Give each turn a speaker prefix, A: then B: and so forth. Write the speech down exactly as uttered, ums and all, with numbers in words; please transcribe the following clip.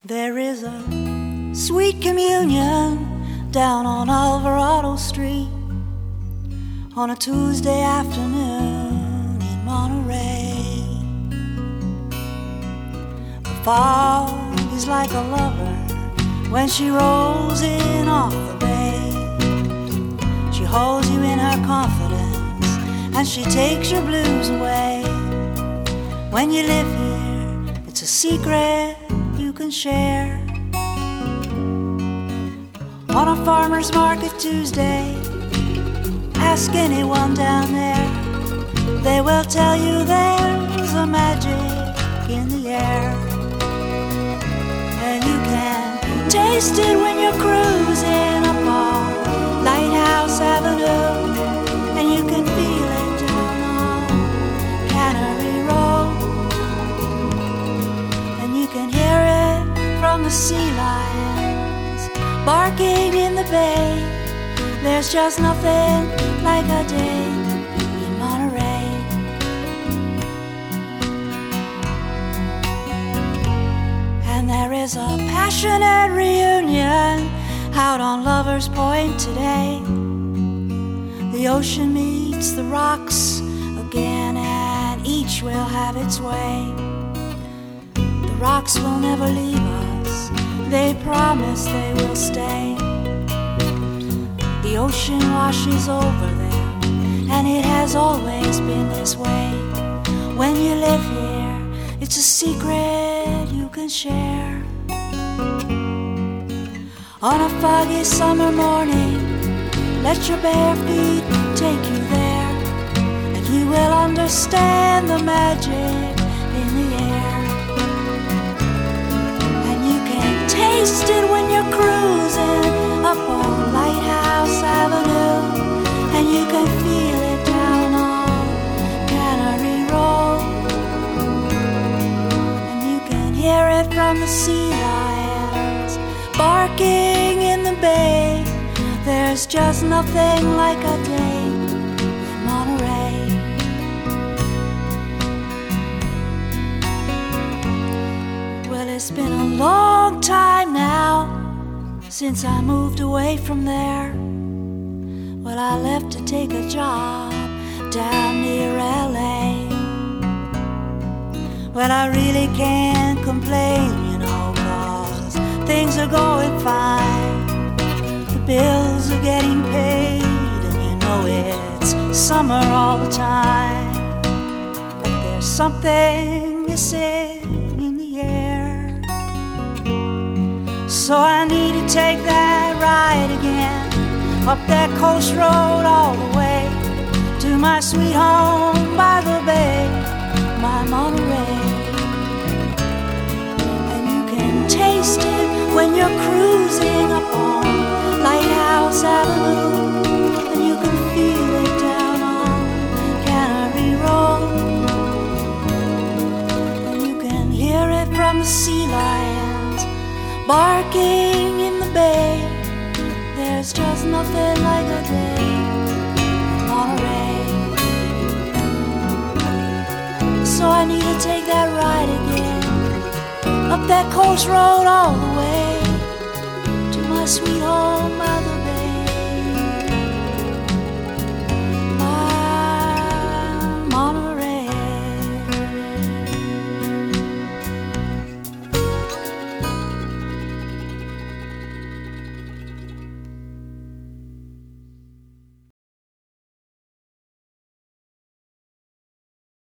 A: There is a sweet communion down on Alvarado Street on a Tuesday afternoon in Monterey. The fog is like a lover when she rolls in off the bay. She holds you in her confidence and she takes your blues away. When you live here, it's a secret you can share. On a farmer's market Tuesday, ask anyone down there. They will tell you there's a magic in the air. And you can taste it when you're cruising up on Lighthouse Avenue. And you can feel it down on Cannery Road. And you can hear it from the sea lions barking in the bay. There's just nothing like a day in Monterey. And there is a passionate reunion out on Lover's Point today. The ocean meets the rocks again, and each will have its way. The rocks will never leave us, they promise they will stay. The ocean washes over them, and it has always been this way. When you live here, it's a secret you can share. On a foggy summer morning, let your bare feet take you there, and you will understand the magic in the air. And you can taste it when you're cruising up on Lighthouse Avenue, and you can feel it down on Cannery Road. And you can hear it from the sea lions barking in the bay. There's just nothing like a day in Monterey. Well, it's been a long time now since I moved away from there. Well, I left to take a job down near L A. Well, I really can't complain, you know, 'cause things are going fine. The bills are getting paid, and you know it's summer all the time. But there's something missing in the air. So I need to take that ride again, up that coast road all the way to my sweet home by the bay, my Monterey. And you can taste it when you're cruising up on Lighthouse Avenue, and you can feel it down on Cannery Road. And you can hear it from the sea lions barking in the bay. There's just nothing like a day in Monterey. So I need to take that ride again, up that coast road all the way to my sweet home by the